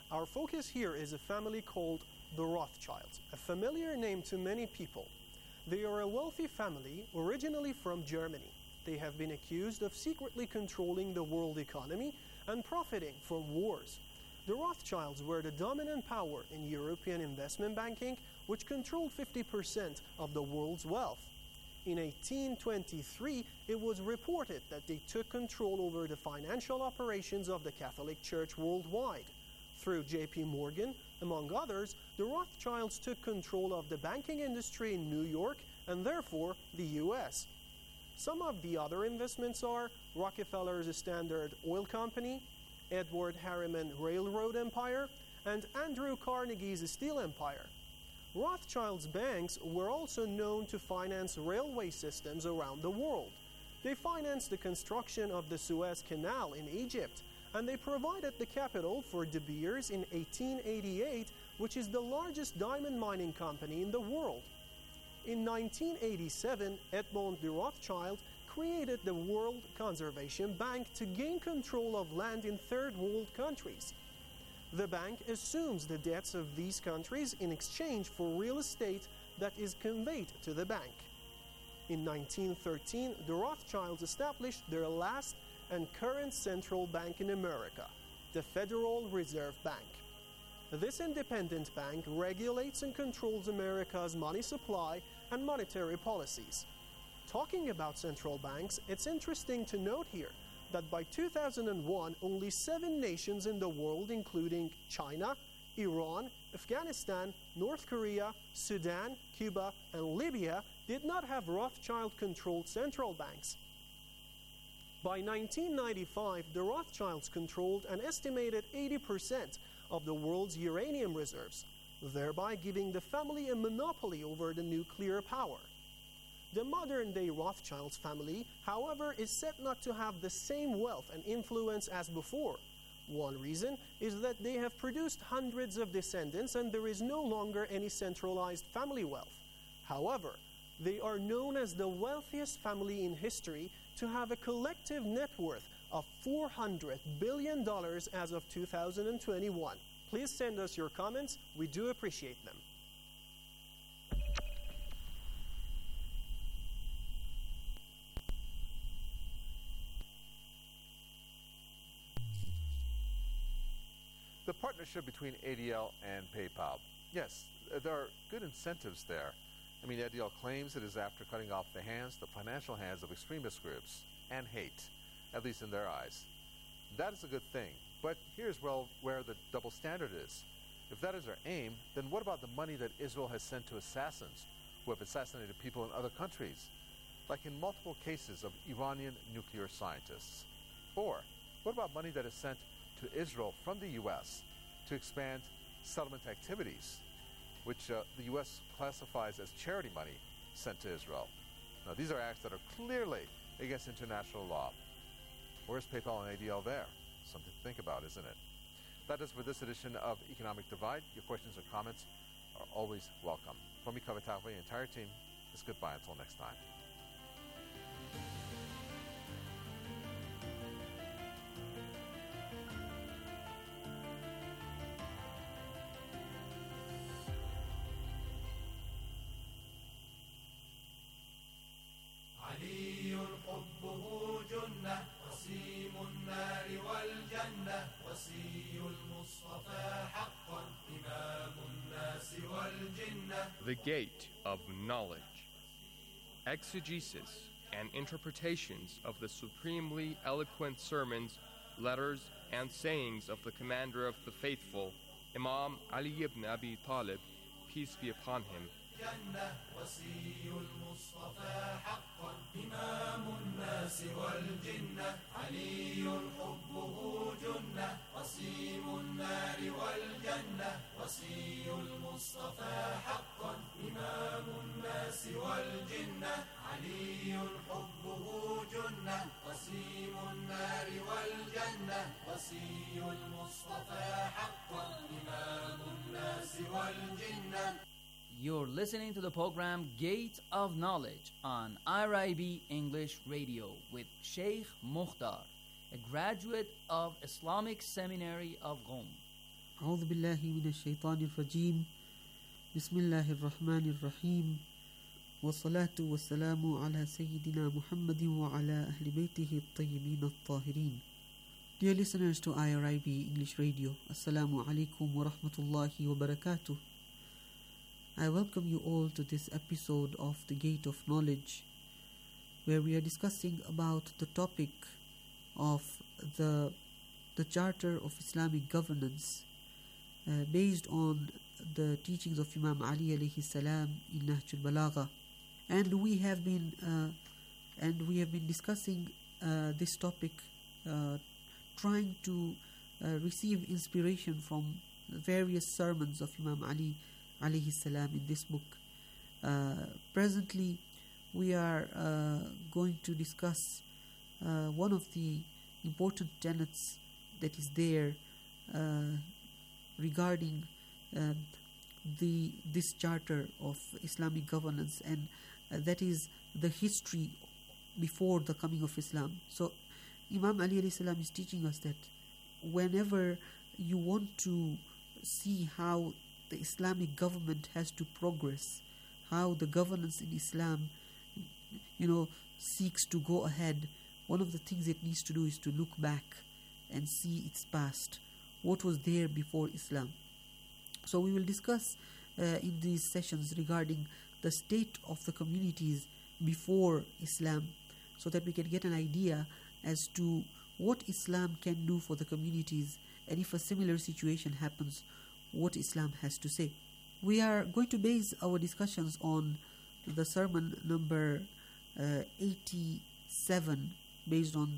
Our focus here is a family called the Rothschilds, a familiar name to many people. They are a wealthy family originally from Germany. They have been accused of secretly controlling the world economy and profiting from wars. The Rothschilds were the dominant power in European investment banking, which controlled 50% of the world's wealth. In 1823, it was reported that they took control over the financial operations of the Catholic Church worldwide. Through J.P. Morgan, among others, the Rothschilds took control of the banking industry in New York and therefore the U.S. Some of the other investments are Rockefeller's Standard Oil Company, Edward Harriman Railroad Empire, and Andrew Carnegie's Steel Empire. Rothschild's banks were also known to finance railway systems around the world. They financed the construction of the Suez Canal in Egypt, and they provided the capital for De Beers in 1888, which is the largest diamond mining company in the world. In 1987, Edmond de Rothschild created the World Conservation Bank to gain control of land in third world countries. The bank assumes the debts of these countries in exchange for real estate that is conveyed to the bank. In 1913, the Rothschilds established their last and current central bank in America, the Federal Reserve Bank. This independent bank regulates and controls America's money supply and monetary policies. Talking about central banks, it's interesting to note here that by 2001, only 7 nations in the world, including China, Iran, Afghanistan, North Korea, Sudan, Cuba, and Libya, did not have Rothschild-controlled central banks. By 1995, the Rothschilds controlled an estimated 80% of the world's uranium reserves, thereby giving the family a monopoly over the nuclear power. The modern-day Rothschilds family, however, is said not to have the same wealth and influence as before. One reason is that they have produced hundreds of descendants and there is no longer any centralized family wealth. However, they are known as the wealthiest family in history to have a collective net worth of $400 billion as of 2021. Please send us your comments. We do appreciate them. The partnership between ADL and PayPal. Yes, there are good incentives there. I mean, ADL claims it is after cutting off the hands, the financial hands of extremist groups and hate, at least in their eyes. That is a good thing. But here's where the double standard is. If that is their aim, then what about the money that Israel has sent to assassins who have assassinated people in other countries, like in multiple cases of Iranian nuclear scientists? Or what about money that is sent to Israel from the U.S. to expand settlement activities, which the U.S. classifies as charity money sent to Israel? Now, these are acts that are clearly against international law. Where's PayPal and ADL there? Something to think about, isn't it? That is for this edition of Economic Divide. Your questions or comments are always welcome. From me, Kavitav, and the entire team, it's goodbye until next time. The Gate of Knowledge. Exegesis and interpretations of the supremely eloquent sermons, letters, and sayings of the commander of the faithful, Imam Ali ibn Abi Talib, peace be upon him. إمام الناس والجنة علي حبه جنة وسيم النار والجنة وصي المصطفى حقا إمام الناس والجنة علي حبه جنة وسيم النار والجنة وصي المصطفى حقا إمام الناس والجنة. You're listening to the program Gate of Knowledge on IRIB English Radio with Sheikh Mukhtar, a graduate of Islamic Seminary of Qom. أعوذ بالله من الشيطان الرجيم بسم الله الرحمن الرحيم والصلاة والسلام على سيدنا محمد وعلى أهل بيته الطيبين الطاهرين. Dear listeners to IRIB English Radio, Assalamu alaikum wa rahmatullahi wa barakatuh. I welcome you all to this episode of The Gate of Knowledge, where we are discussing about the topic of the Charter of Islamic Governance based on the teachings of Imam Ali alayhi salam in Nahj al-Balagha. And we have been discussing this topic, trying to receive inspiration from various sermons of Imam Ali alayhi salam in this book. Presently, we are going to discuss one of the important tenets that is there regarding this charter of Islamic governance, and that is the history before the coming of Islam. So Imam Ali alayhi salam is teaching us that whenever you want to see how the Islamic government has to progress, how the governance in Islam seeks to go ahead, one of the things it needs to do is to look back and see its past, what was there before Islam. So we will discuss in these sessions regarding the state of the communities before Islam, so that we can get an idea as to what Islam can do for the communities, and if a similar situation happens, what Islam has to say. We are going to base our discussions on the sermon number 87, based on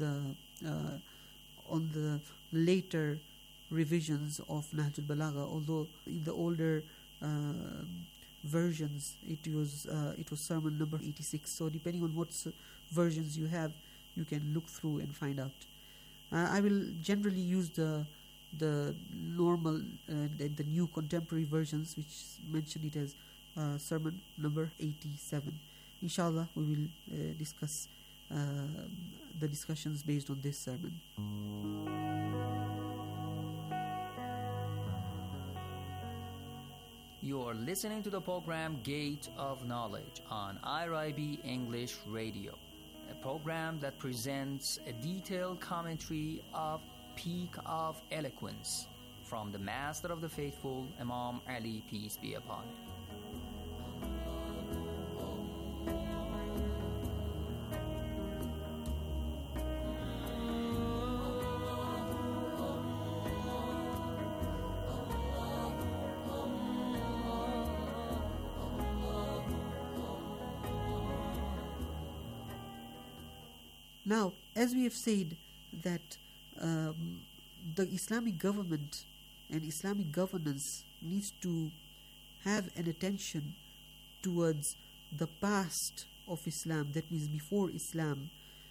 the later revisions of Nahj al-Balagha, although in the older versions it was sermon number 86. So depending on what versions you have, you can look through and find out. I will generally use the normal the new contemporary versions, which mention it as sermon number 87. Inshallah, we will discuss the discussions based on this sermon. You are listening to the program Gate of Knowledge on IRIB English Radio, a program that presents a detailed commentary of Peak of Eloquence from the Master of the Faithful, Imam Ali, peace be upon him. Now, as we have said that the Islamic government and Islamic governance needs to have an attention towards the past of Islam, that means before Islam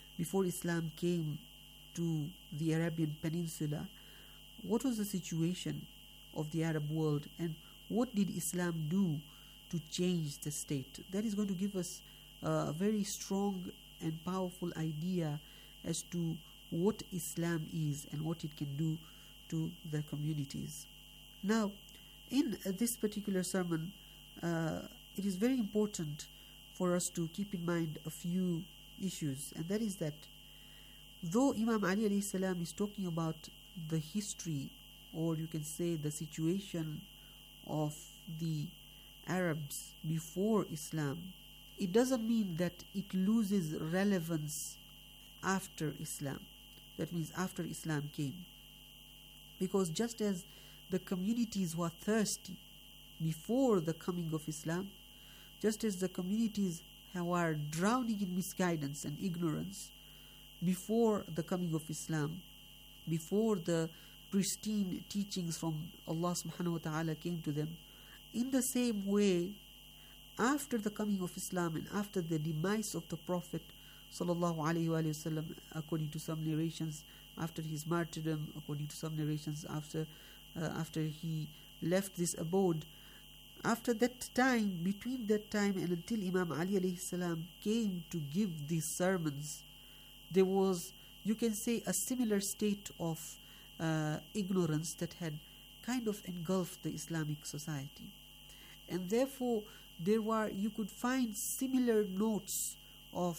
came to the Arabian Peninsula, what was the situation of the Arab world and what did Islam do to change the state? That is going to give us a very strong and powerful idea as to what Islam is and what it can do to the communities. Now, in this particular sermon, it is very important for us to keep in mind a few issues, and that is that though Imam Ali alayhi salam is talking about the history, or you can say the situation of the Arabs before Islam, it doesn't mean that it loses relevance after Islam. That means after Islam came. Because just as the communities were thirsty before the coming of Islam, just as the communities were drowning in misguidance and ignorance before the coming of Islam, before the pristine teachings from Allah subhanahu wa ta'ala came to them, in the same way, after the coming of Islam and after the demise of the Prophet sallallahu alaihi wasallam, according to some narrations, after his martyrdom, according to some narrations, after he left this abode, after that time, between that time and until Imam Ali alayhi salam came to give these sermons, there was, you can say, a similar state of ignorance that had kind of engulfed the Islamic society. And therefore, you could find similar notes of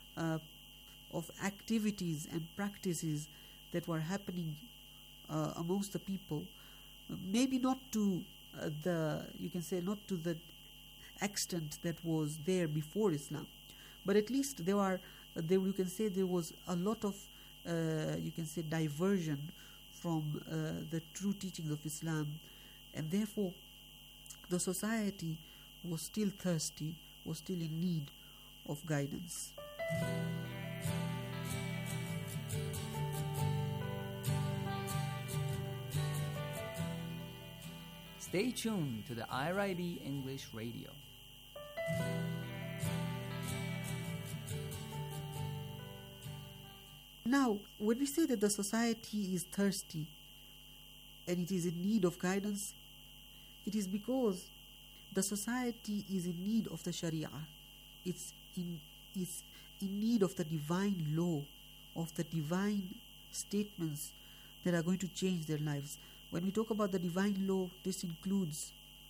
activities and practices that were happening amongst the people. Maybe not to not to the extent that was there before Islam, but at least there was a lot of diversion from the true teachings of Islam, and therefore the society was still thirsty, was still in need of guidance. Stay tuned to the IRIB English Radio. Now, when we say that the society is thirsty and it is in need of guidance, it is because the society is in need of the Sharia. It's in need of the divine law, of the divine statements that are going to change their lives. When we talk about the divine law, this includes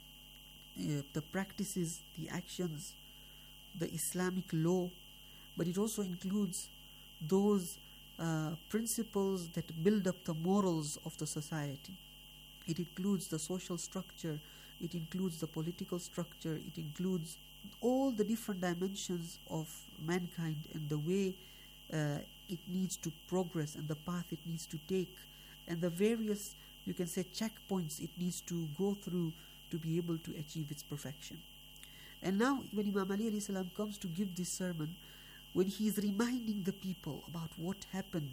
the practices, the actions, the Islamic law, but it also includes those principles that build up the morals of the society. It includes the social structure, it includes the political structure, it includes all the different dimensions of mankind and the way it needs to progress and the path it needs to take and the various, checkpoints it needs to go through to be able to achieve its perfection. And now when Imam Ali alayhi salam comes to give this sermon, when he is reminding the people about what happened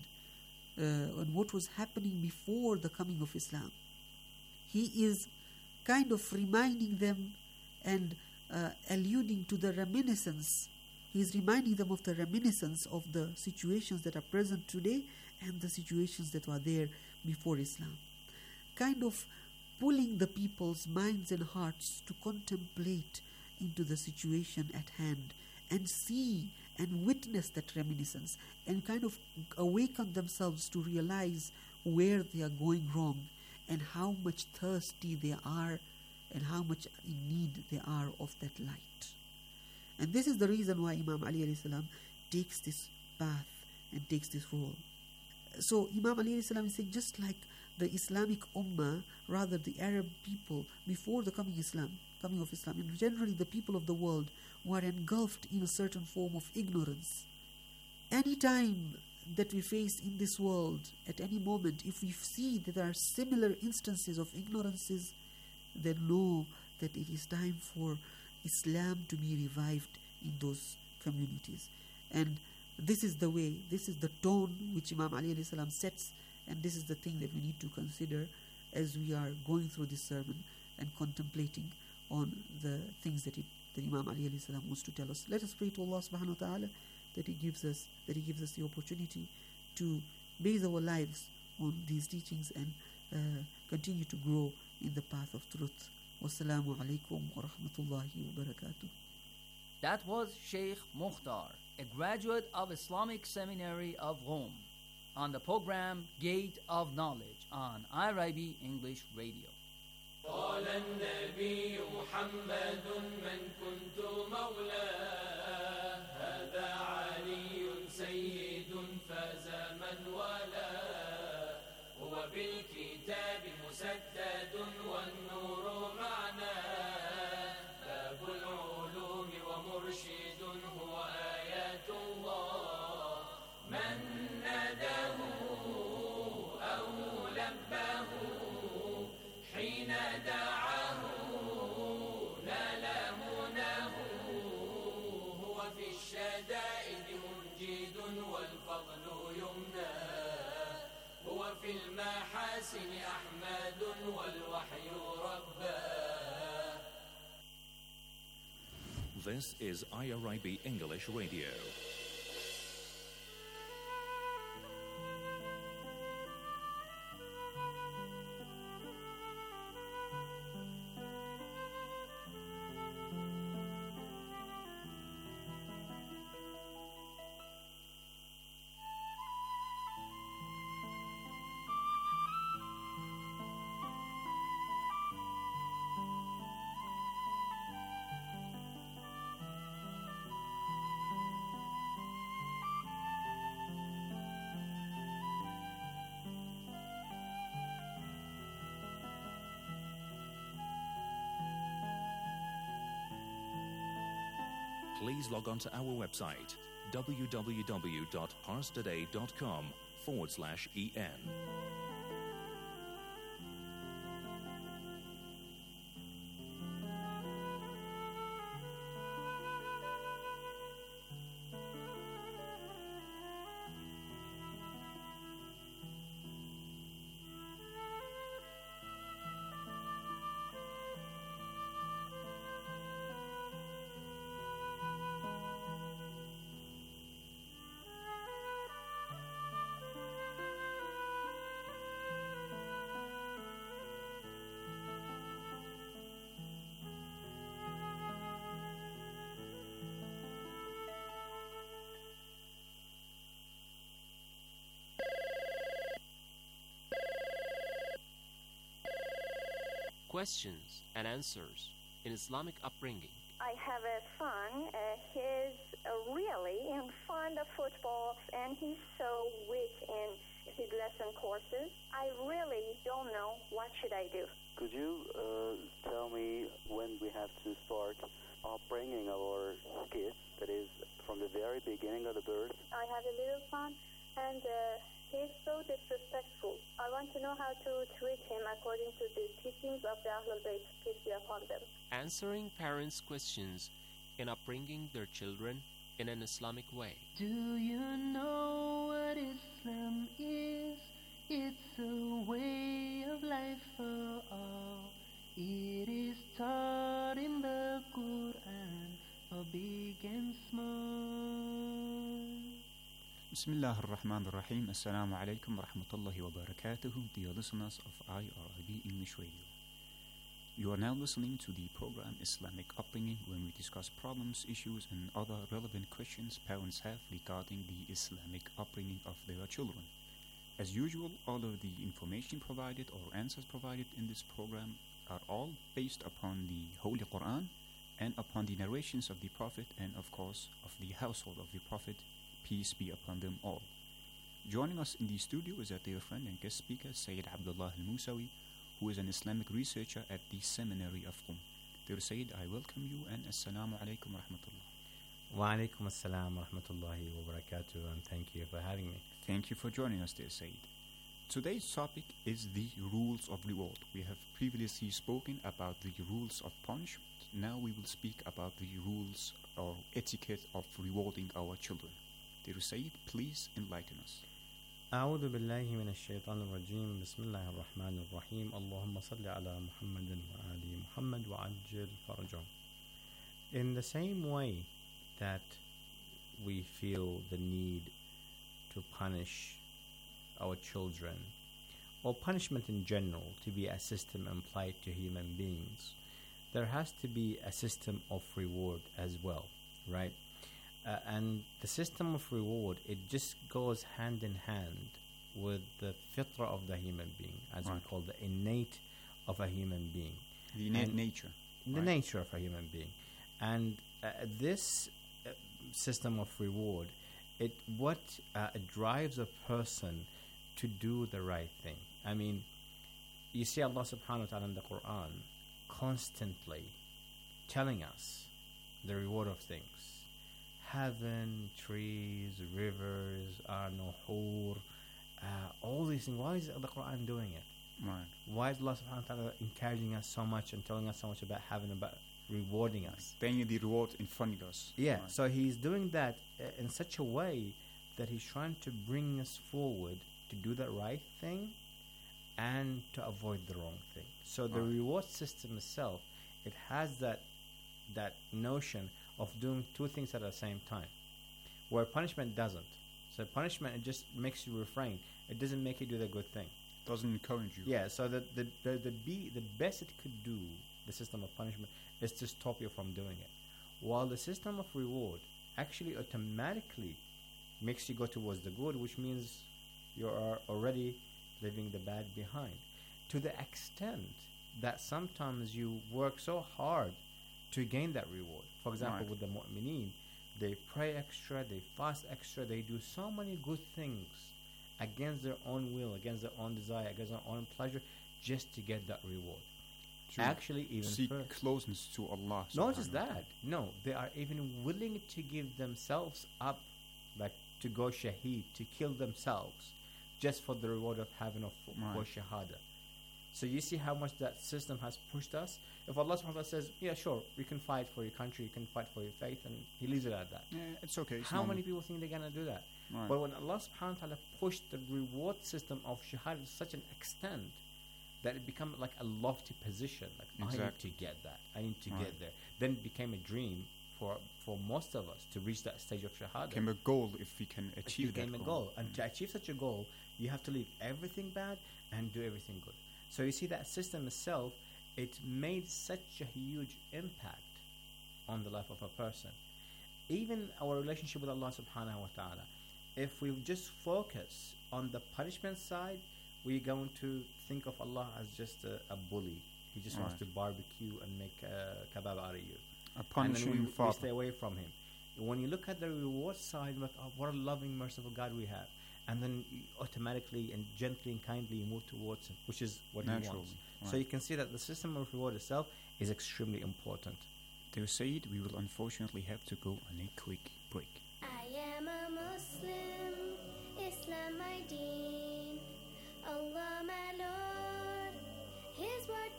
and what was happening before the coming of Islam, he is kind of reminding them and alluding to the reminiscence. He is reminding them of the reminiscence of the situations that are present today and the situations that were there before Islam. Kind of pulling the people's minds and hearts to contemplate into the situation at hand and see and witness that reminiscence and kind of awaken themselves to realize where they are going wrong and how much thirsty they are and how much in need they are of that light. And this is the reason why Imam Ali alayhi salam takes this path and takes this role. So Imam Ali alayhi salam is saying, just like the Islamic Ummah, rather the Arab people before the coming of Islam, and generally the people of the world were engulfed in a certain form of ignorance. Any time that we face in this world, at any moment, if we see that there are similar instances of ignorances, then know that it is time for Islam to be revived in those communities. And this is the way, this is the tone which Imam Ali alayhi salam sets, and this is the thing that we need to consider as we are going through this sermon and contemplating on the things that Imam Ali alayhi salam wants to tell us. Let us pray to Allah subhanahu wa ta'ala that He gives us the opportunity to base our lives on these teachings and continue to grow in the path of truth. Wassalamu alaikum wa rahmatullahi wa barakatuh. That was Sheikh Mukhtar, a graduate of Islamic Seminary of Rome, on the program Gate of Knowledge on IRIB English Radio. قال النبي محمد من كنت مولاه هذا علي سيد فاز من والاه هو بالكتاب مسدد والنور معناه باب العلوم ومرشد هو آيات الله من ناداه أو لباه حين دعاه نال مناه هو في الشدائد منجد والفضل يمناه هو في المحاسن أحمد والوحي رباه. This is IRIB English Radio. please log on to our website www.parstoday.com/en. Questions and answers in Islamic upbringing. I have a son. He's really fond of football, and he's so weak in his lesson courses. I really don't know what should I do. Could you tell me when we have to start upbringing our kids, that is, from the very beginning of the birth? I have a little son, and he's so disrespectful. I want to know how to treat him according to the teachings of the Ahlul Bayt, peace be upon them. Answering parents' questions in upbringing their children in an Islamic way. Do you know what Islam is? It's a way of life for all. It is taught in the Quran for big and small. Bismillah ar-Rahman ar-Rahim. Assalamu alaikum wa rahmatullahi wa barakatuh, dear listeners of IRIB English Radio. You are now listening to the program Islamic Upbringing, when we discuss problems, issues, and other relevant questions parents have regarding the Islamic upbringing of their children. As usual, all of the information provided or answers provided in this program are all based upon the Holy Quran and upon the narrations of the Prophet and, of course, of the household of the Prophet, peace be upon them all. Joining us in the studio is our dear friend and guest speaker, Sayyid Abdullah al-Musawi, who is an Islamic researcher at the Seminary of Qum. Dear Sayyid, I welcome you, and Assalamu alaikum wa rahmatullah. Wa alaikum assalam wa rahmatullahi wa barakatuh, and thank you for having me. Thank you for joining us, dear Sayyid. Today's topic is the rules of reward. We have previously spoken about the rules of punishment. Now we will speak about the rules or etiquette of rewarding our children. Dear Sayyid, please enlighten us. أعوذ بالله من الشيطان الرجيم بسم الله الرحمن الرحيم اللهم صل على محمد وآل محمد وعجل فرجهم. In the same way that we feel the need to punish our children, or punishment in general to be a system applied to human beings, there has to be a system of reward as well, right? And the system of reward, it just goes hand in hand with the fitrah of the human being, as we call the innate of a human being. The innate nature. The nature of a human being. And this system of reward, it drives a person to do the right thing. I mean, you see Allah subhanahu wa ta'ala in the Quran constantly telling us the reward of things. Heaven, trees, rivers, nuhur, all these things. Why is the Quran doing it? Right. Why is Allah subhanahu wa ta'ala encouraging us so much and telling us so much about heaven, about rewarding us? Paying the reward in front of us. Yeah, right. So he's doing that in such a way that he's trying to bring us forward to do the right thing and to avoid the wrong thing. So the reward system itself, it has that notion of doing two things at the same time, where punishment doesn't. So punishment, it just makes you refrain. It doesn't make you do the good thing. Doesn't encourage you. Yeah. So the best it could do, the system of punishment, is to stop you from doing it, while the system of reward actually automatically makes you go towards the good, which means you are already leaving the bad behind. To the extent that sometimes you work so hard to gain that reward. For example, with the mu'mineen, they pray extra, they fast extra, they do so many good things against their own will, against their own desire, against their own pleasure, just to get that reward. To actually even seek further. closeness to Allah. Not just subhanahu wa that. No, they are even willing to give themselves up, like to go shaheed, to kill themselves, just for the reward of having a for shahada. So you see how much that system has pushed us. If Allah subhanahu wa ta'ala says, yeah, sure, you can fight for your country, you can fight for your faith, and He leaves it at that. Yeah, it's okay. It's How normal. many people think they're going to do that? Right. But when Allah subhanahu wa ta'ala pushed the reward system of shahada to such an extent that it became like a lofty position, like I need Exactly. to get that, I need to Right. get there. Then it became a dream for most of us to reach that stage of shahada. Became a goal if we can achieve It became that a goal. And to achieve such a goal, you have to leave everything bad and do everything good. So you see that system itself, it made such a huge impact on the life of a person. Even our relationship with Allah subhanahu wa ta'ala, if we just focus on the punishment side, we're going to think of Allah as just a bully. He just wants Right. to barbecue and make kebab out of you. A And punishing then we father. stay away from him. When you look at the reward side, like, oh, what a loving, merciful God we have. And then you automatically and gently and kindly you move towards Him, which is what He Naturally, wants. So right. you can see that the system of reward itself is extremely important. Dear Said, we will unfortunately have to go on a quick break. I am a Muslim, Islam my deen, Allah my Lord, His word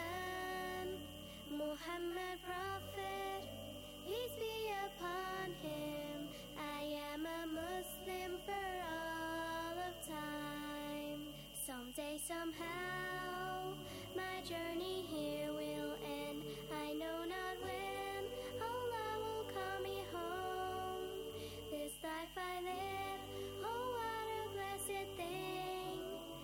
Quran, Muhammad Prophet, peace be upon him. I am a Muslim for all of time. Someday, somehow, my journey here will end. I know not when Allah will call me home. This life I live, oh what a blessed thing.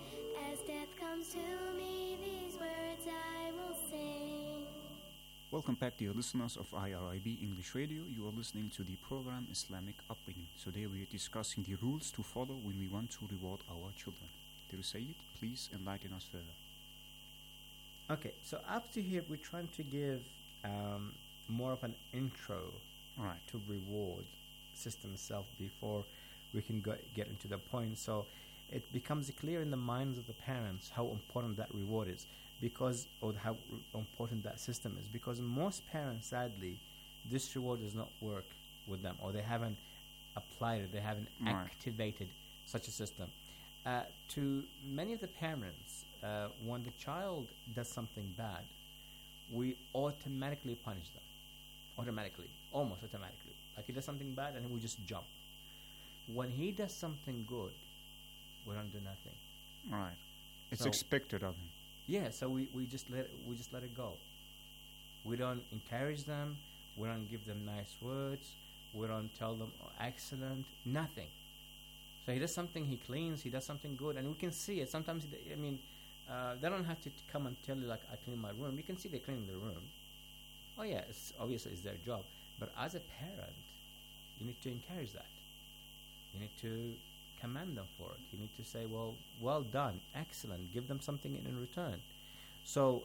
As death comes to me, these words I will sing. Welcome back, dear listeners of IRIB English Radio. You are listening to the program Islamic Upbringing. Today we are discussing the rules to follow when we want to reward our children. Dear Said, please enlighten us further. Okay, so up to here, we're trying to give more of an intro Right. to reward system itself before we can get into the point. So it becomes clear in the minds of the parents how important that reward is, or how important that system is. Because most parents, sadly, this reward does not work with them, or they haven't applied it, they haven't Right. activated such a system. To many of the parents, when the child does something bad, we automatically punish them. Almost automatically. Like he does something bad and we just jump. When he does something good, we don't do nothing. Right. It's So- expected of him. Yeah, so we just let it go. We don't encourage them. We don't give them nice words. We don't tell them, oh, excellent. Nothing. So he does something, he cleans, he does something good, and we can see it. Sometimes, they don't have to come and tell you, like, I clean my room. You can see they clean their room. Oh yeah, obviously it's their job. But as a parent, you need to encourage that. You need to commend them for it. You need to say, well done, excellent. Give them something in return. So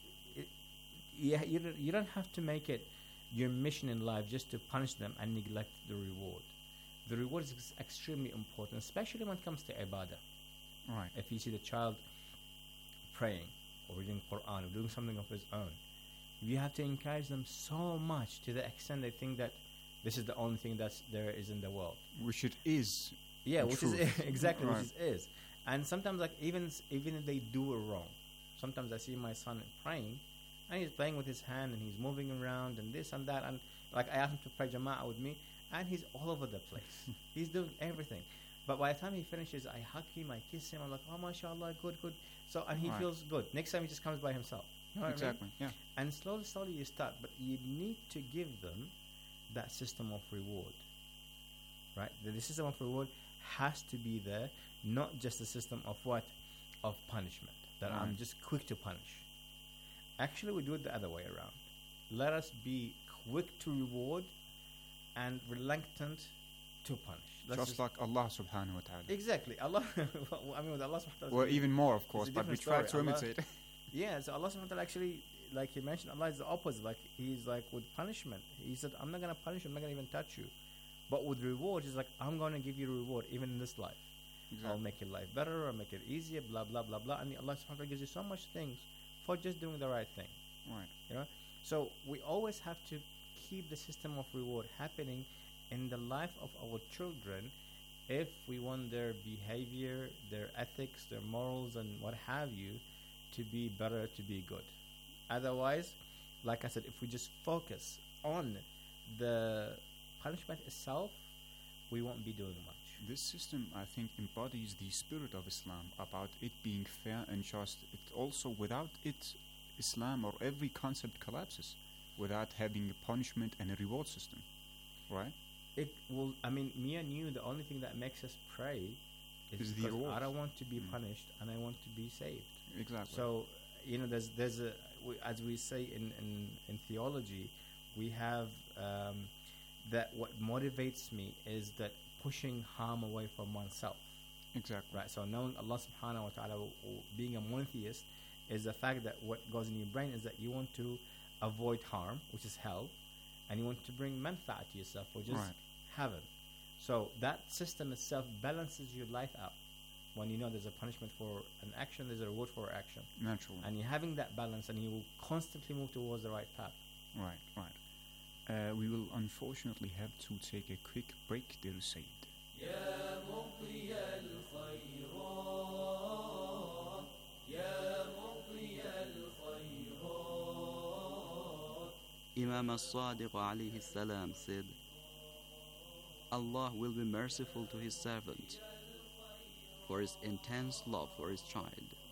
you don't have to make it your mission in life just to punish them and neglect the reward. The reward is extremely important, especially when it comes to ibadah. Right. If you see the child praying or reading Quran or doing something of his own, you have to encourage them so much to the extent they think that this is the only thing that there is in the world. Which it is. Yeah, in which truth. is exactly Right. which it is. And sometimes, like even if they do it wrong, sometimes I see my son praying, and he's playing with his hand and he's moving around and this and that, and like I asked him to pray Jama'ah with me, and he's all over the place. He's doing everything. But by the time he finishes, I hug him, I kiss him, I'm like, oh mashallah, good. So and he Right. feels good. Next time he just comes by himself. You know what I mean? Exactly, yeah. And slowly you start, but you need to give them that system of reward. Right? The system of reward has to be there, not just the system of what? Of punishment. That I'm Right. just quick to punish. Actually, we do it the other way around. Let us be quick to reward and reluctant to punish. Let's Just like Allah subhanahu wa ta'ala. Exactly. Allah, I mean, with Allah subhanahu wa ta'ala. Or even more, of course, it's a but we different try to story. Allah- imitate. Yeah, so Allah subhanahu wa ta'ala actually, like he mentioned, Allah is the opposite. Like he's like with punishment. He said, I'm not going to punish you, I'm not going to even touch you. But with reward, he's like, I'm going to give you a reward even in this life. Exactly. I'll make your life better, I'll make it easier, blah, blah, blah, blah. And Allah subhanahu wa ta'ala gives you so much things for just doing the right thing. Right. You know, so we always have to keep the system of reward happening in the life of our children if we want their behavior, their ethics, their morals, and what have you to be better, to be good. Otherwise, like I said, if we just focus on the punishment itself, we won't be doing much. This system, I think, embodies the spirit of Islam about it being fair and just. It also, without it, Islam or every concept collapses without having a punishment and a reward system, right? It will. I mean, me and you, the only thing that makes us pray is the because reward. I don't want to be punished and I want to be saved. Exactly. So, you know, there's a as we say in theology, we have that what motivates me is that pushing harm away from oneself. Exactly. Right. So knowing Allah Subhanahu wa Taala, or being a monotheist, is the fact that what goes in your brain is that you want to avoid harm, which is hell, and you want to bring manfaat to yourself, which is heaven. So that system itself balances your life out. When you know there's a punishment for an action, there's a reward for action. Naturally. And you're having that balance, and you will constantly move towards the right path. Right, right. We will unfortunately have to take a quick break, dear Said. Imam al-Sadiq alayhi salam said, Allah will be merciful to his servant for his intense love for his child.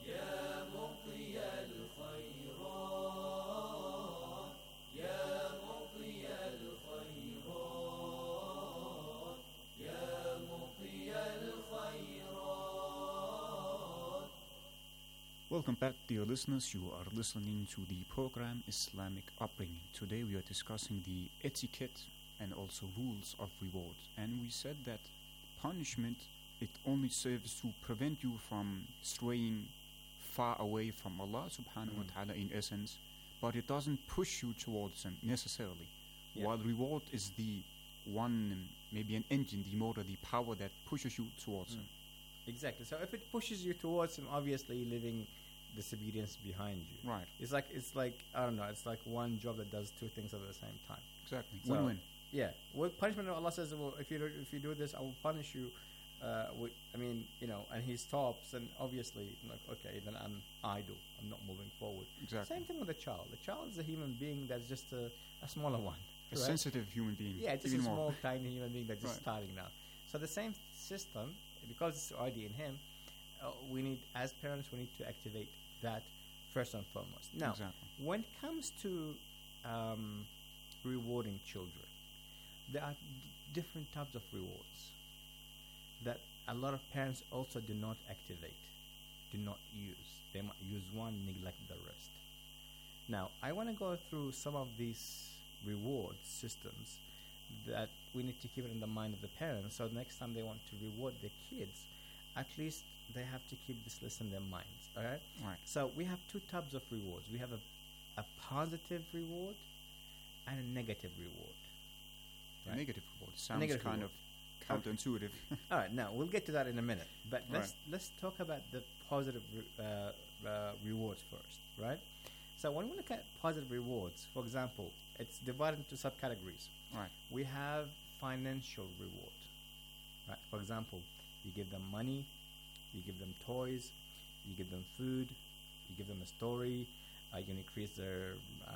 Welcome back, dear listeners. You are listening to the program Islamic Upbringing. Today we are discussing the etiquette and also rules of reward. And we said that punishment, it only serves to prevent you from straying far away from Allah subhanahu wa ta'ala in essence, but it doesn't push you towards Him necessarily. While reward is the one, maybe an engine, the motor, the power that pushes you towards Him. Exactly. So if it pushes you towards Him, obviously leaving disobedience behind you. Right. It's like I don't know. It's like one job that does two things at the same time. Exactly. So, Win-win. Yeah. With punishment, Allah says, well, if you do this, I will punish you. I mean, you know, and He stops, and obviously, like, okay, then I'm idle. I'm not moving forward. Exactly. Same thing with the child. The child is a human being that's just a smaller one. A sensitive human being. Yeah, just even a more. small, tiny human being that's just starting now. So the same system, because it's already in him, we need, as parents, we need to activate that first and foremost. Now, when it comes to rewarding children, there are different types of rewards that a lot of parents also do not activate, do not use. They might use one, neglect the rest. Now, I want to go through some of these reward systems that we need to keep it in the mind of the parents, so next time they want to reward their kids, at least they have to keep this list in their minds. All right? Right. So we have two types of rewards. We have a positive reward and a negative reward. Right? Negative reward sounds kind of counterintuitive. All right, now we'll get to that in a minute. But let's talk about the positive rewards first, right? So when we look at positive rewards, for example, it's divided into subcategories. Right. We have financial reward. Right. For example, you give them money, you give them toys, you give them food, you give them a story. You can increase their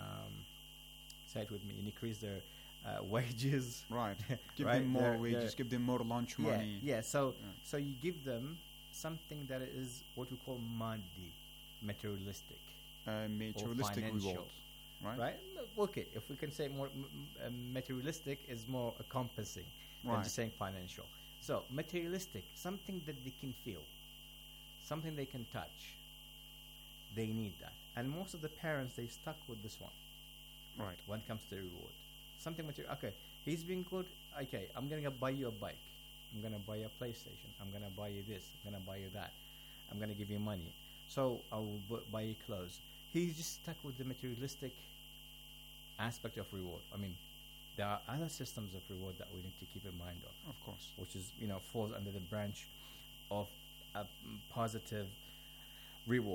say it with me. You increase their wages. Right. Give them more wages. Give them more lunch money. Yeah. So you give them something that is what we call maddi, materialistic. Materialistic reward. Right. Okay. If we can say more materialistic is more encompassing than just saying financial. So materialistic, something that they can feel, something they can touch. They need that, and most of the parents, they stuck with this one. Right. When it comes to reward, something material. Okay, he's being good. Okay, I'm gonna buy you a bike. I'm gonna buy you a PlayStation. I'm gonna buy you this. I'm gonna buy you that. I'm gonna give you money. So I will buy you clothes. He's just stuck with the materialistic aspect of reward. I mean, there are other systems of reward that we need to keep in mind of course, which is, falls under the branch of a positive reward.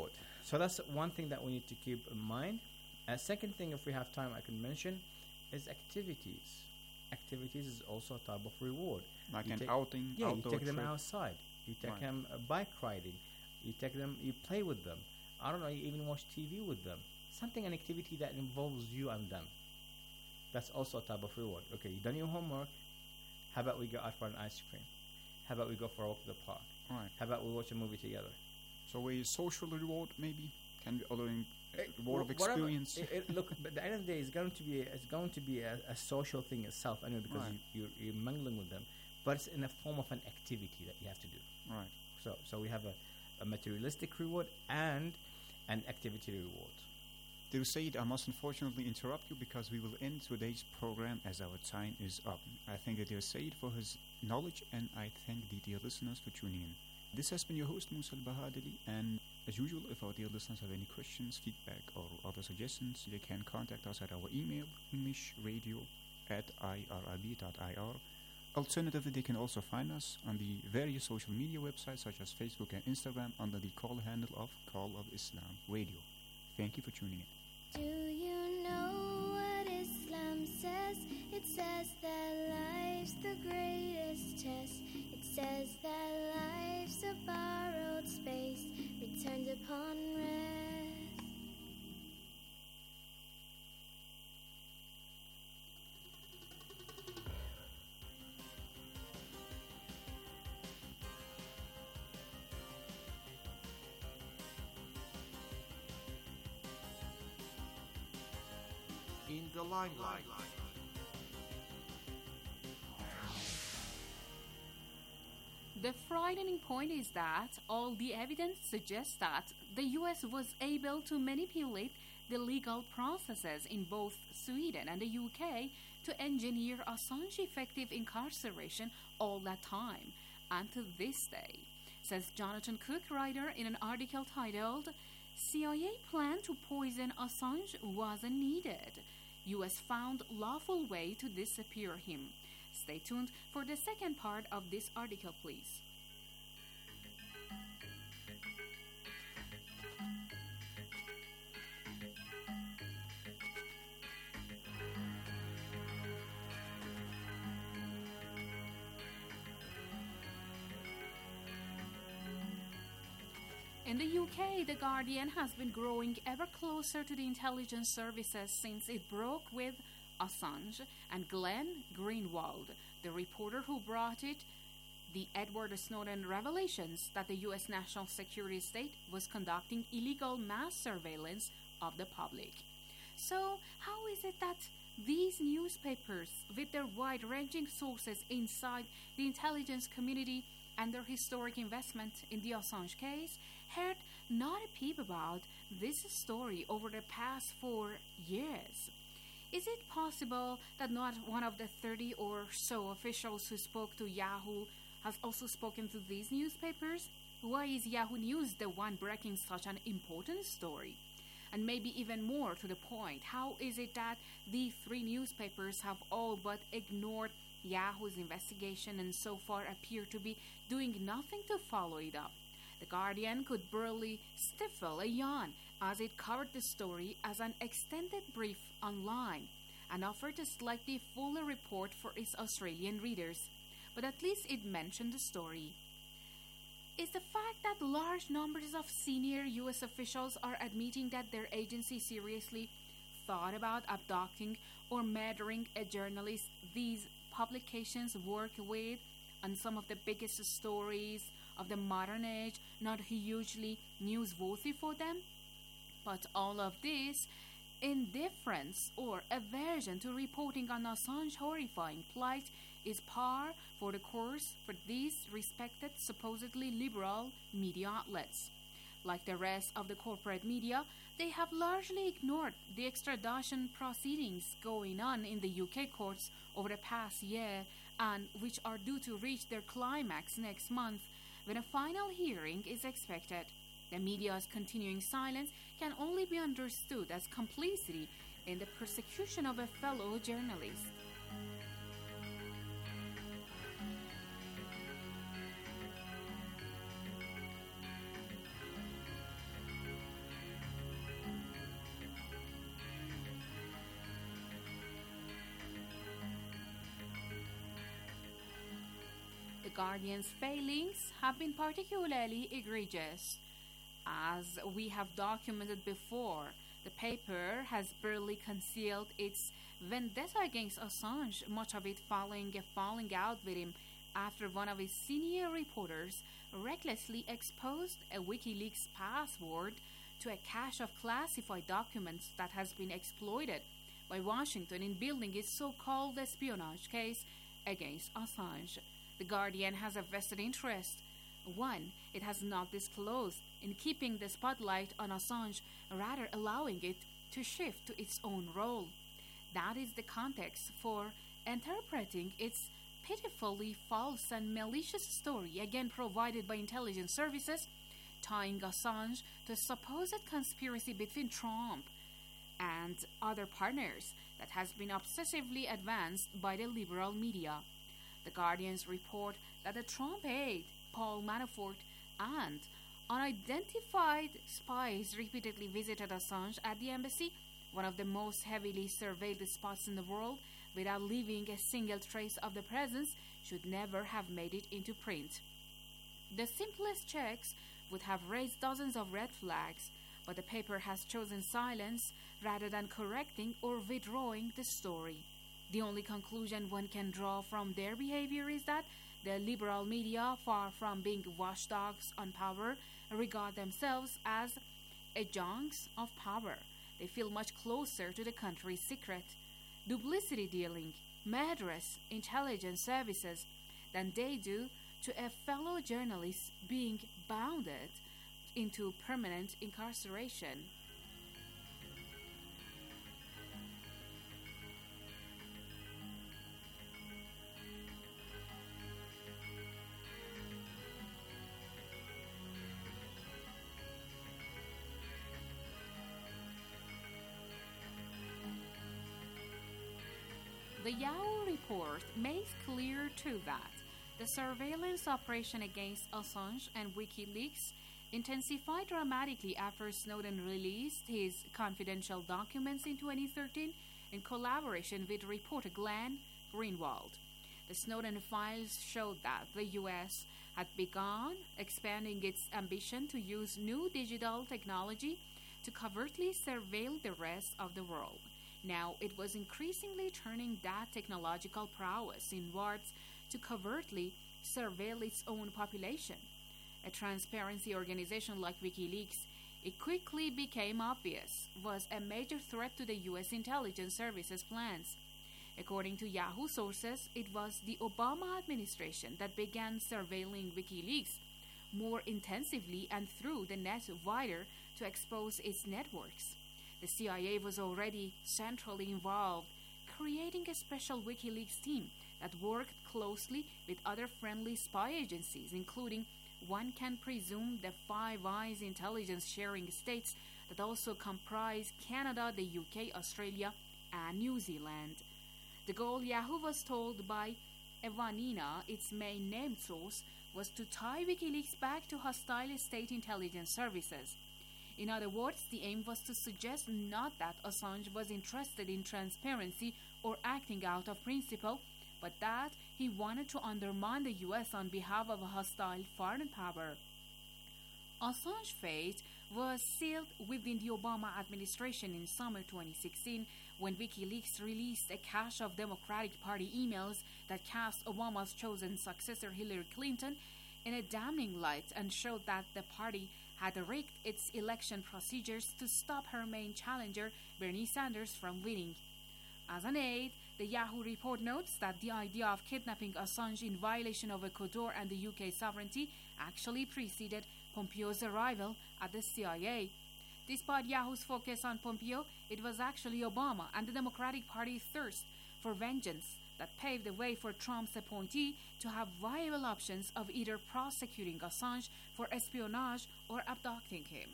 So that's one thing that we need to keep in mind. A second thing, if we have time, I can mention, is activities. Activities is also a type of reward. Like You an take- outing, Yeah, you outdoor take them trip. outside. You take Right. them bike riding. You take them, you play with them. I don't know, you even watch TV with them. Something, an activity that involves you and them. That's also a type of reward. Okay, you done your homework. How about we go out for an ice cream? How about we go for a walk to the park? Right. How about we watch a movie together? So a social reward maybe can be other reward of Whatever- experience. look, but at the end of the day, it's going to be a social thing itself anyway, because Right. you're mingling with them, but it's in a form of an activity that you have to do. Right. So we have a materialistic reward and an activity reward. Dear Said, I must unfortunately interrupt you because we will end today's program as our time is up. I thank the dear Said for his knowledge, and I thank the dear listeners for tuning in. This has been your host, Musa Al-Bahadili, and as usual, if our dear listeners have any questions, feedback, or other suggestions, they can contact us at our email, englishradio@irib.ir. Alternatively, they can also find us on the various social media websites such as Facebook and Instagram under the call handle of Call of Islam Radio. Thank you for tuning in. Do you know what Islam says? It says that life's the greatest test. It says that life's a borrowed space, returned upon rest. In the limelight. The frightening point is that all the evidence suggests that the US was able to manipulate the legal processes in both Sweden and the UK to engineer Assange effective incarceration all that time, and to this day, says Jonathan Cook, writer in an article titled CIA Plan to Poison Assange Wasn't Needed. US found lawful way to disappear him. Stay tuned for the second part of this article, please. In the UK, The Guardian has been growing ever closer to the intelligence services since it broke with Assange and Glenn Greenwald, the reporter who brought it the Edward Snowden revelations that the U.S. National Security State was conducting illegal mass surveillance of the public. So, how is it that these newspapers, with their wide-ranging sources inside the intelligence community and their historic investment in the Assange case, heard not a peep about this story over the past 4 years? Is it possible that not one of the 30 or so officials who spoke to Yahoo has also spoken to these newspapers? Why is Yahoo News the one breaking such an important story? And maybe even more to the point, how is it that the 3 newspapers have all but ignored Yahoo's investigation and so far appear to be doing nothing to follow it up? The Guardian could barely stifle a yawn as it covered the story as an extended brief online and offered a slightly fuller report for its Australian readers. But at least it mentioned the story. Is the fact that large numbers of senior U.S. officials are admitting that their agency seriously thought about abducting or murdering a journalist these publications work with on some of the biggest stories of the modern age not hugely newsworthy for them? But all of this indifference or aversion to reporting on Assange's horrifying plight is par for the course for these respected, supposedly liberal media outlets. Like the rest of the corporate media, they have largely ignored the extradition proceedings going on in the UK courts over the past year and which are due to reach their climax next month when a final hearing is expected. The media's continuing silence can only be understood as complicity in the persecution of a fellow journalist. Guardian's failings have been particularly egregious. As we have documented before, the paper has barely concealed its vendetta against Assange, much of it following a falling out with him after one of his senior reporters recklessly exposed a WikiLeaks password to a cache of classified documents that has been exploited by Washington in building its so-called espionage case against Assange. The Guardian has a vested interest. One, it has not disclosed in keeping the spotlight on Assange, rather allowing it to shift to its own role. That is the context for interpreting its pitifully false and malicious story, again provided by intelligence services, tying Assange to a supposed conspiracy between Trump and other partners that has been obsessively advanced by the liberal media. The Guardian's report that the Trump aide, Paul Manafort, and unidentified spies repeatedly visited Assange at the embassy, one of the most heavily surveilled spots in the world, without leaving a single trace of the presence, should never have made it into print. The simplest checks would have raised dozens of red flags, but the paper has chosen silence rather than correcting or withdrawing the story. The only conclusion one can draw from their behavior is that the liberal media, far from being watchdogs on power, regard themselves as adjuncts of power. They feel much closer to the country's secret, duplicity dealing, murderous intelligence services than they do to a fellow journalist being bounded into permanent incarceration. The Yahoo report makes clear too that the surveillance operation against Assange and WikiLeaks intensified dramatically after Snowden released his confidential documents in 2013 in collaboration with reporter Glenn Greenwald. The Snowden files showed that the U.S. had begun expanding its ambition to use new digital technology to covertly surveil the rest of the world. Now it was increasingly turning that technological prowess inwards to covertly surveil its own population. A transparency organization like WikiLeaks, it quickly became obvious, was a major threat to the U.S. intelligence services plans. According to Yahoo sources, it was the Obama administration that began surveilling WikiLeaks more intensively and through the net wider to expose its networks. The CIA was already centrally involved, creating a special WikiLeaks team that worked closely with other friendly spy agencies, including, one can presume, the Five Eyes intelligence sharing states that also comprise Canada, the UK, Australia, and New Zealand. The goal, Yahoo was told by Evanina, its main named source, was to tie WikiLeaks back to hostile state intelligence services. In other words, the aim was to suggest not that Assange was interested in transparency or acting out of principle, but that he wanted to undermine the U.S. on behalf of a hostile foreign power. Assange's fate was sealed within the Obama administration in summer 2016 when WikiLeaks released a cache of Democratic Party emails that cast Obama's chosen successor Hillary Clinton in a damning light and showed that the party had rigged its election procedures to stop her main challenger, Bernie Sanders, from winning. As an aid, the Yahoo report notes that the idea of kidnapping Assange in violation of Ecuador and the UK sovereignty actually preceded Pompeo's arrival at the CIA. Despite Yahoo's focus on Pompeo, it was actually Obama and the Democratic Party's thirst for vengeance that paved the way for Trump's appointee to have viable options of either prosecuting Assange for espionage or abducting him.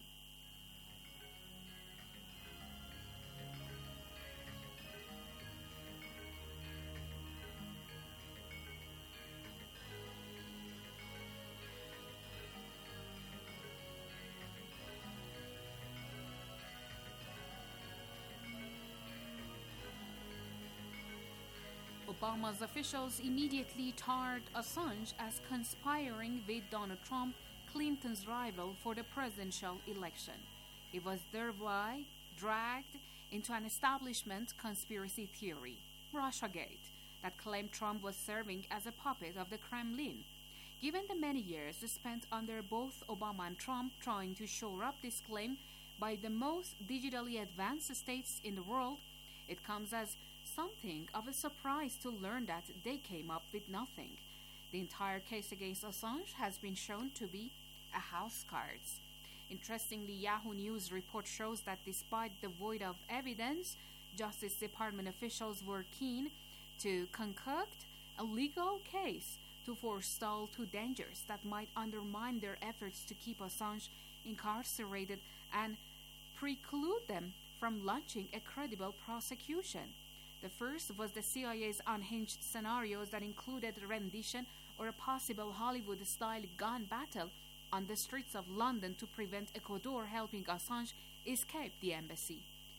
Obama's officials immediately tarred Assange as conspiring with Donald Trump, Clinton's rival, for the presidential election. He was thereby dragged into an establishment conspiracy theory, Russiagate, that claimed Trump was serving as a puppet of the Kremlin. Given the many years spent under both Obama and Trump trying to shore up this claim by the most digitally advanced states in the world, it comes as something of a surprise to learn that they came up with nothing. The entire case against Assange has been shown to be a house cards. Interestingly, Yahoo News report shows that despite the void of evidence, Justice Department officials were keen to concoct a legal case to forestall two dangers that might undermine their efforts to keep Assange incarcerated and preclude them from launching a credible prosecution. The first was the CIA's unhinged scenarios that included rendition or a possible Hollywood-style gun battle on the streets of London to prevent Ecuador helping Assange escape the embassy.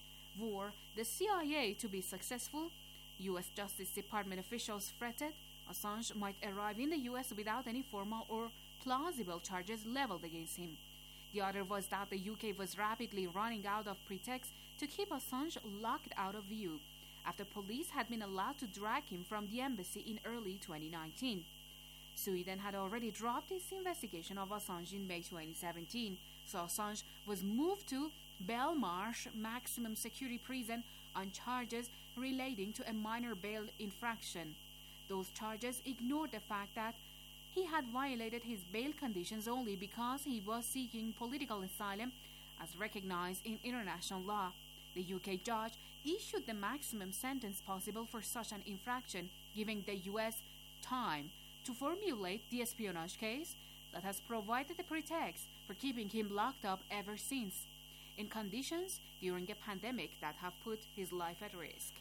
Were the CIA to be successful, U.S. Justice Department officials fretted Assange might arrive in the U.S. without any formal or plausible charges leveled against him. The other was that the UK was rapidly running out of pretexts to keep Assange locked out of view, after police had been allowed to drag him from the embassy in early 2019. Sweden had already dropped its investigation of Assange in May 2017, so Assange was moved to Belmarsh Maximum Security Prison on charges relating to a minor bail infraction. Those charges ignored the fact that he had violated his bail conditions only because he was seeking political asylum as recognized in international law. The UK judge issued the maximum sentence possible for such an infraction, giving the US time to formulate the espionage case that has provided a pretext for keeping him locked up ever since, in conditions during a pandemic that have put his life at risk.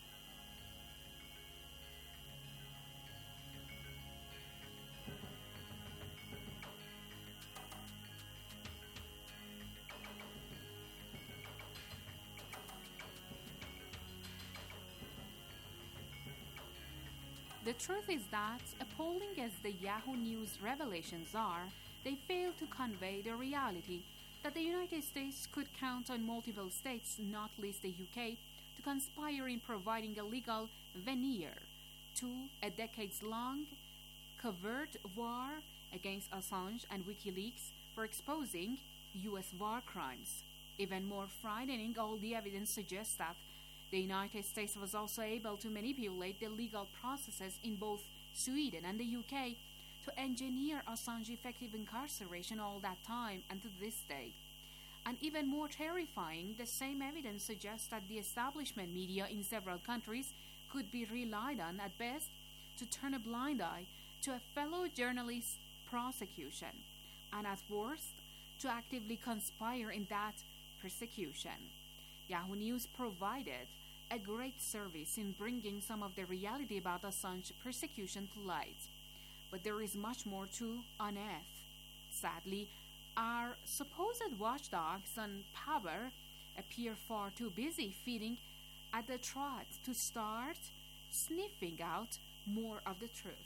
The truth is that, appalling as the Yahoo News revelations are, they fail to convey the reality that the United States could count on multiple states, not least the UK, to conspire in providing a legal veneer to a decades-long covert war against Assange and WikiLeaks for exposing U.S. war crimes. Even more frightening, all the evidence suggests that the United States was also able to manipulate the legal processes in both Sweden and the UK to engineer Assange's effective incarceration all that time and to this day. And even more terrifying, the same evidence suggests that the establishment media in several countries could be relied on at best to turn a blind eye to a fellow journalist's prosecution, and at worst, to actively conspire in that persecution. Yahoo News provided a great service in bringing some of the reality about Assange persecution to light. But there is much more to unearth. Sadly, our supposed watchdogs on power appear far too busy feeding at the trot to start sniffing out more of the truth.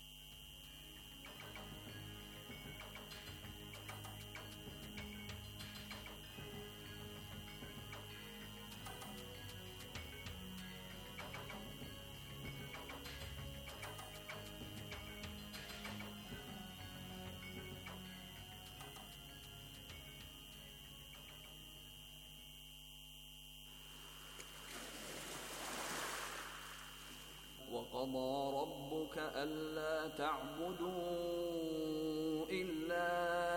وقضى ربك ألا تعبدوا إلا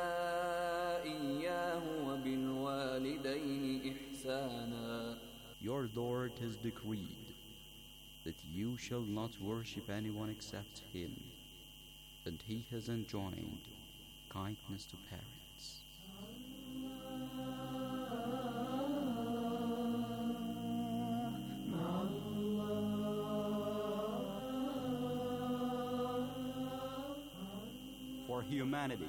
إياه وبالوالدين إحسانا. Your Lord has decreed that you shall not worship anyone except Him, and He has enjoined kindness to parents. For humanity.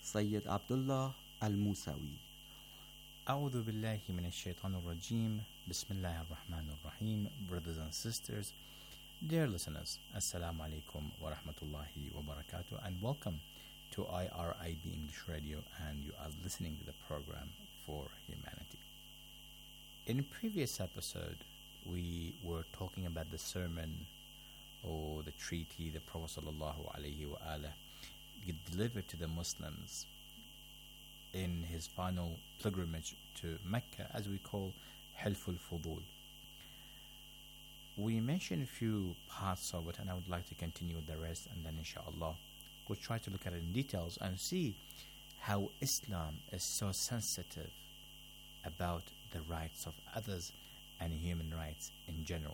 Sayyid Abdullah Al-Musawi. أعوذ بالله من الشيطان الرجيم بسم الله الرحمن الرحيم. Brothers and sisters, dear listeners, Assalamu alaikum wa rahmatullahi wa barakatuh, and welcome to IRIB English Radio, and you are listening to the program For Humanity. In a previous episode, we were talking about the sermon or the treaty the Prophet sallallahu alaihi wasallam delivered to the Muslims in his final pilgrimage to Mecca, as we call Hilful Fudul. We mentioned a few parts of it, and I would like to continue with the rest, and then inshallah we'll try to look at it in details and see how Islam is so sensitive about the rights of others and human rights in general.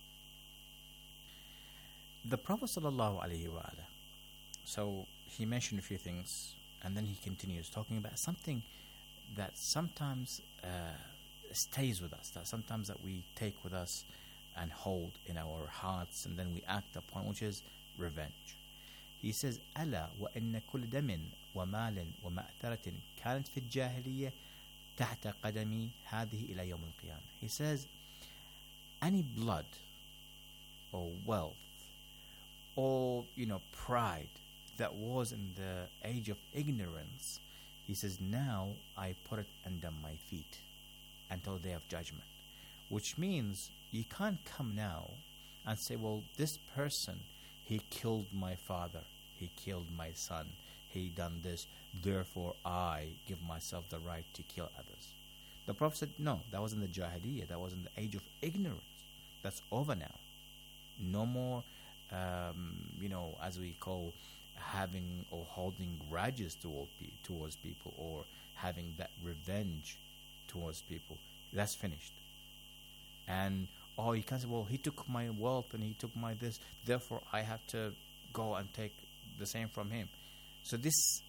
The Prophet sallallahu alaihi wasallam, so he mentioned a few things, and then he continues talking about something that sometimes stays with us, that sometimes that we take with us and hold in our hearts, and then we act upon, which is revenge. He says, ألا وإن كل دم ومال ومأثرة كانت في الجاهلية تحت قدمي هذه إلى يوم القيامة. He says, any blood or wealth or pride that was in the age of ignorance, he says, now I put it under my feet until day of judgment. Which means you can't come now and say, well, this person, he killed my father, he killed my son, he done this, therefore I give myself the right to kill others. The Prophet said, no, that was in the Jahiliyyah, that was in the age of ignorance. That's over now. No more, as we call, having or holding grudges towards people, or having that revenge towards people. That's finished. And you can't say, well, he took my wealth and he took my this, therefore I have to go and take the same from him. So this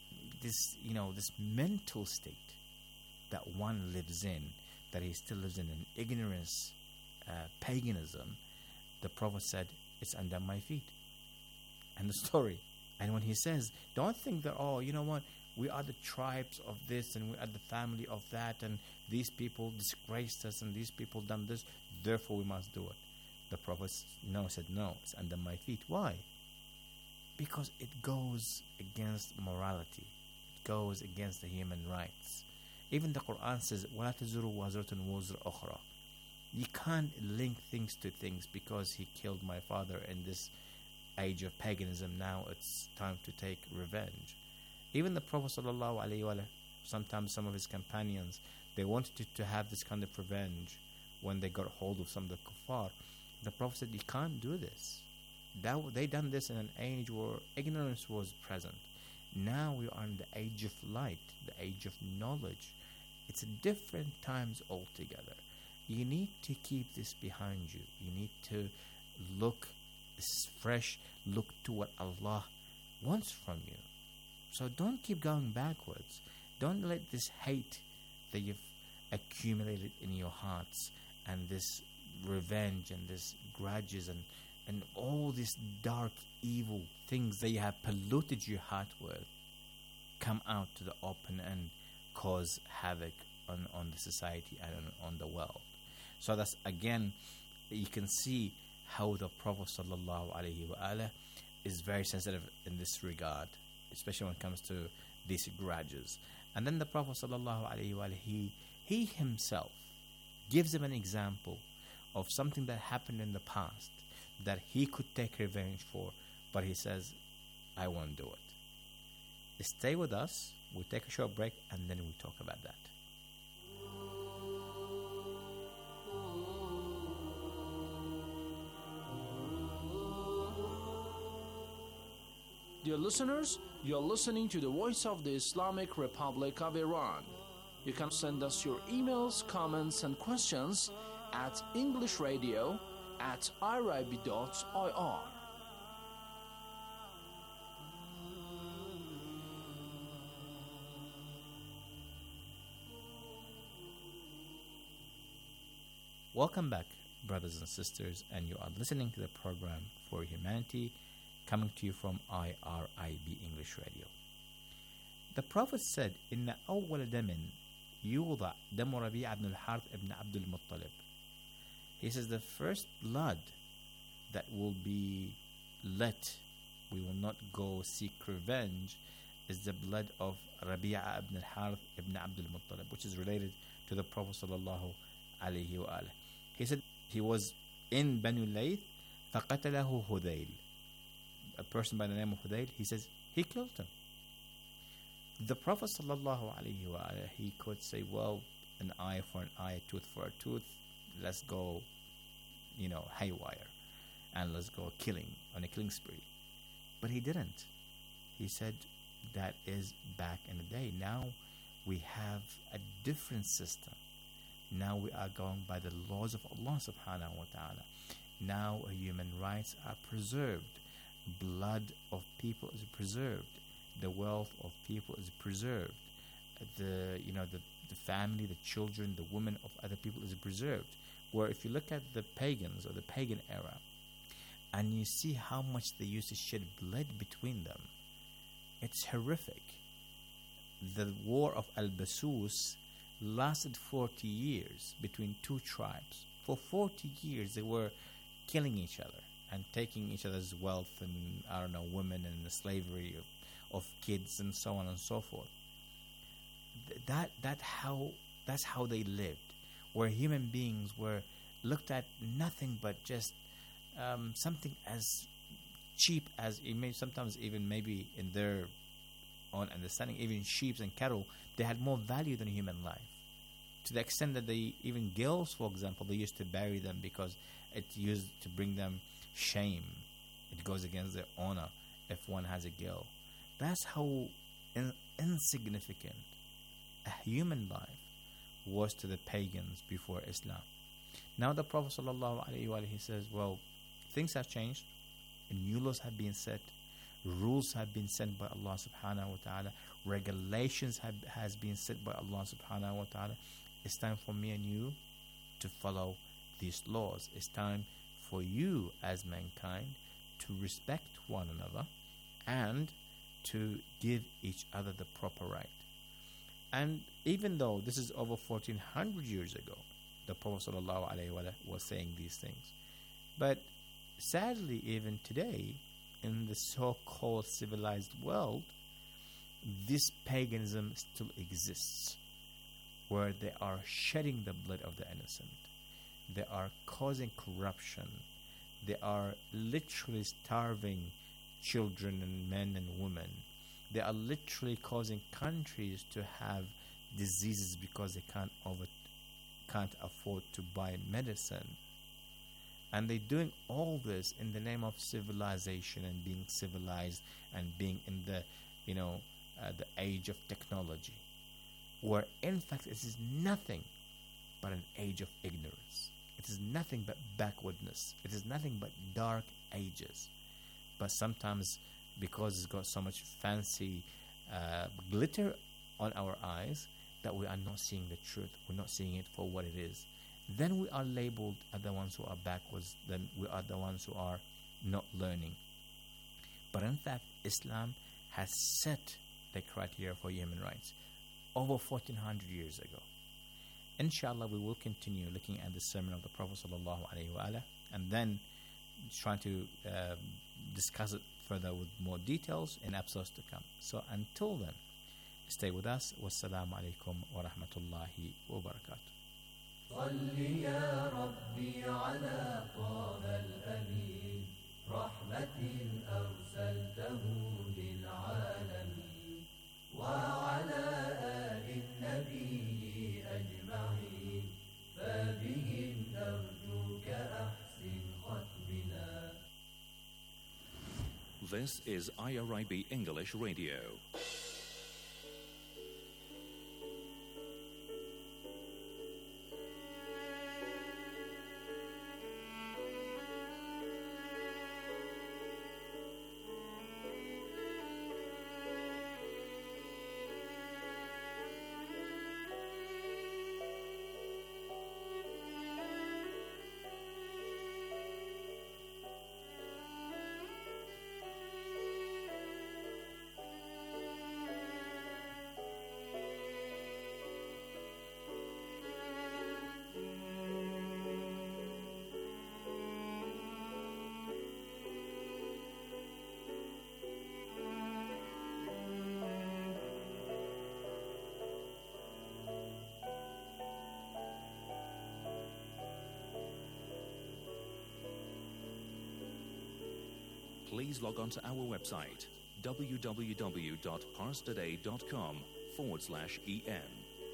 mental state that one lives in, that he still lives in an ignorance, paganism, the Prophet said, it's under my feet. And the story. And when he says, don't think that, we are the tribes of this and we are the family of that, and these people disgraced us and these people done this, therefore we must do it. The Prophet said, no, it's under my feet. Why? Because it goes against morality. It goes against the human rights. Even the Quran says, وَلَا تَزُرُ وَازِرَةٌ وُزْرَ أُخْرَى. You can't link things to things because he killed my father in this age of paganism. Now it's time to take revenge. Even the Prophet ﷺ, sometimes some of his companions, they wanted to have this kind of revenge when they got hold of some of the kuffar. The Prophet said, you can't do this. They done this in an age where ignorance was present. Now we are in the age of light, the age of knowledge. It's different times altogether. You need to keep this behind you. You need to look fresh, look to what Allah wants from you. So don't keep going backwards. Don't let this hate that you've accumulated in your hearts, and this revenge and this grudges and all these dark, evil things that you have polluted your heart with come out to the open and cause havoc on the society and on the world. So that's, again, you can see how the Prophet ﷺ is very sensitive in this regard, especially when it comes to these grudges. And then the Prophet ﷺ, he himself gives him an example of something that happened in the past that he could take revenge for, but he says, I won't do it. Stay with us, we'll take a short break, and then we'll talk about that. Dear listeners, you're listening to the Voice of the Islamic Republic of Iran. You can send us your emails, comments, and questions at englishradio@irib.ir. Welcome back, brothers and sisters, and you are listening to the program For Humanity, coming to you from IRIB English Radio. The Prophet said, إن أول دم يوضع دم ربيعة بن الحارث ابن عبد المطلب. He says the first blood that will be let, we will not go seek revenge, is the blood of Rabi'a ibn al-Harith ibn Abdul Muttalib, which is related to the Prophet sallallahu alayhi wa alayhi. He said he was in Banu Layth, فَقَتَلَهُ هُذَيْل. A person by the name of Hudayl, he says, he killed him. The Prophet sallallahu alayhi wa alayhi, he could say, well, an eye for an eye, a tooth for a tooth, let's go, haywire, and let's go on a killing spree. But he didn't. He said, that is back in the day. Now we have a different system. Now we are going by the laws of Allah subhanahu wa ta'ala. Now human rights are preserved. Blood of people is preserved. The wealth of people is preserved. The family, the children, the women of other people is preserved. Where if you look at the pagans or the pagan era, and you see how much they used to shed blood between them, it's horrific. The war of Al-Basus lasted 40 years between two tribes. For 40 years they were killing each other and taking each other's wealth and, women and the slavery of kids and so on and so forth. That's how they lived, where human beings were looked at nothing but just something as cheap as sometimes even maybe in their own understanding, even sheep and cattle, they had more value than human life. To the extent that even girls, for example, they used to bury them because it used to bring them shame. It goes against their honor if one has a girl. That's how insignificant a human life was to the pagans before Islam. Now the Prophet ﷺ, he says, well, things have changed, new laws have been set, rules have been set by Allah subhanahu wa ta'ala, regulations has been set by Allah subhanahu wa ta'ala. It's time for me and you to follow these laws. It's time for you as mankind to respect one another and to give each other the proper right. And even though this is over 1400 years ago, the Prophet ﷺ was saying these things, but sadly even today in the so-called civilized world, this paganism still exists, where they are shedding the blood of the innocent, they are causing corruption, they are literally starving children and men and women, they are literally causing countries to have diseases because they can't afford to buy medicine. And they're doing all this in the name of civilization and being civilized and being in the age of technology, where in fact it is nothing but an age of ignorance. It is nothing but backwardness. It is nothing but dark ages. But sometimes, because it's got so much fancy glitter on our eyes, that we are not seeing the truth. We're not seeing it for what it is. Then we are labeled as the ones who are backwards. Then we are the ones who are not learning. But in fact, Islam has set the criteria for human rights over 1400 years ago. Inshallah, we will continue looking at the sermon of the Prophet ﷺ and then trying to discuss it further with more details in episodes to come. So until then, stay with us. Wassalamu alaikum wa rahmatullahi wa barakatuh. صل يا ربي على طه الأمين رحمة أرسلته للعالمين وعلى آل النبي أجمعين فبهم نرجوك أحسن ختمنا. This is IRIB English Radio. please log on to our website www.parstoday.com/en.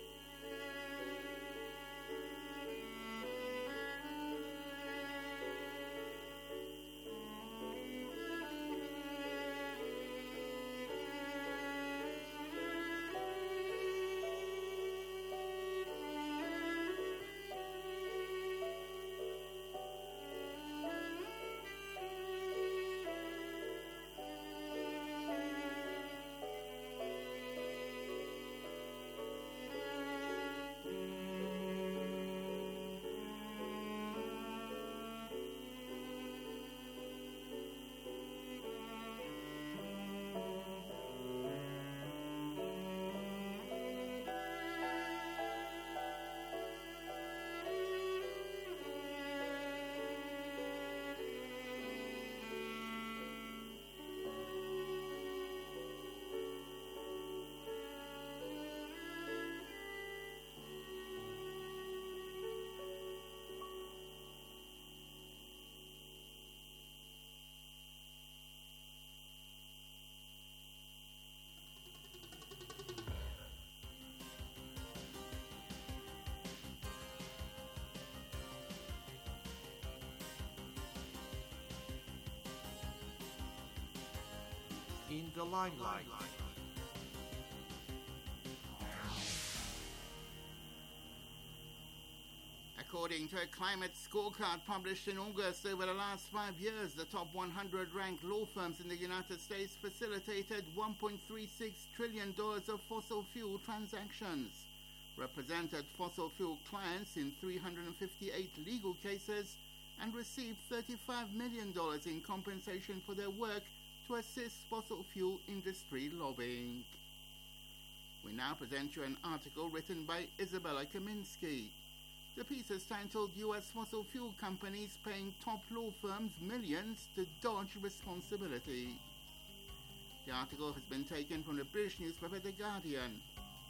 In the limelight. According to a climate scorecard published in August, over the last 5 years, the top 100 ranked law firms in the United States facilitated $1.36 trillion of fossil fuel transactions, represented fossil fuel clients in 358 legal cases, and received $35 million in compensation for their work to assist fossil fuel industry lobbying. We now present you an article written by Isabella Kaminsky. The piece is titled U.S. Fossil Fuel Companies Paying Top Law Firms Millions to Dodge Responsibility. The article has been taken from the British newspaper The Guardian.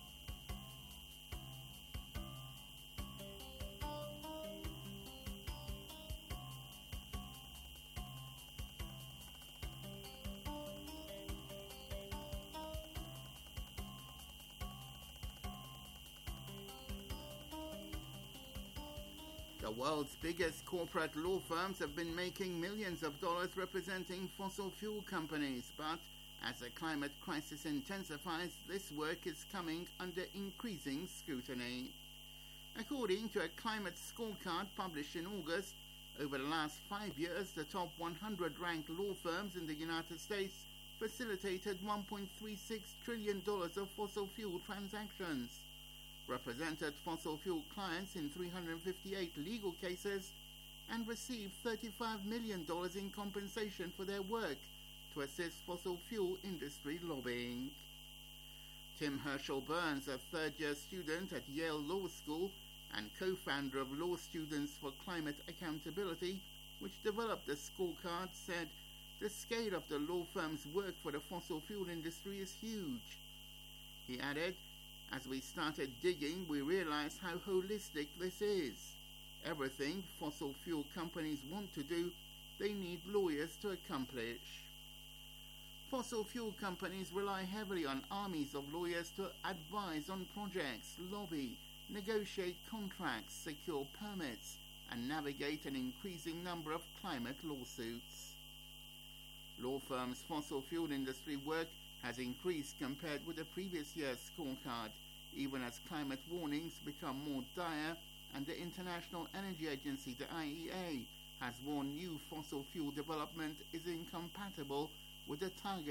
The world's biggest corporate law firms have been making millions of dollars representing fossil fuel companies, but as the climate crisis intensifies, this work is coming under increasing scrutiny. According to a climate scorecard published in August, over the last 5 years, the top 100 ranked law firms in the United States facilitated $1.36 trillion of fossil fuel transactions, represented fossil fuel clients in 358 legal cases, and received $35 million in compensation for their work to assist fossil fuel industry lobbying. Tim Herschel Burns, a third-year student at Yale Law School and co-founder of Law Students for Climate Accountability, which developed the scorecard, said the scale of the law firm's work for the fossil fuel industry is huge. He added, "As we started digging, we realized how holistic this is. Everything fossil fuel companies want to do, they need lawyers to accomplish." Fossil fuel companies rely heavily on armies of lawyers to advise on projects, lobby, negotiate contracts, secure permits, and navigate an increasing number of climate lawsuits. Law firms' fossil fuel industry work has increased compared with the previous year's scorecard, even as climate warnings become more dire and the International Energy Agency, the IEA, has warned new fossil fuel development is incompatible with the target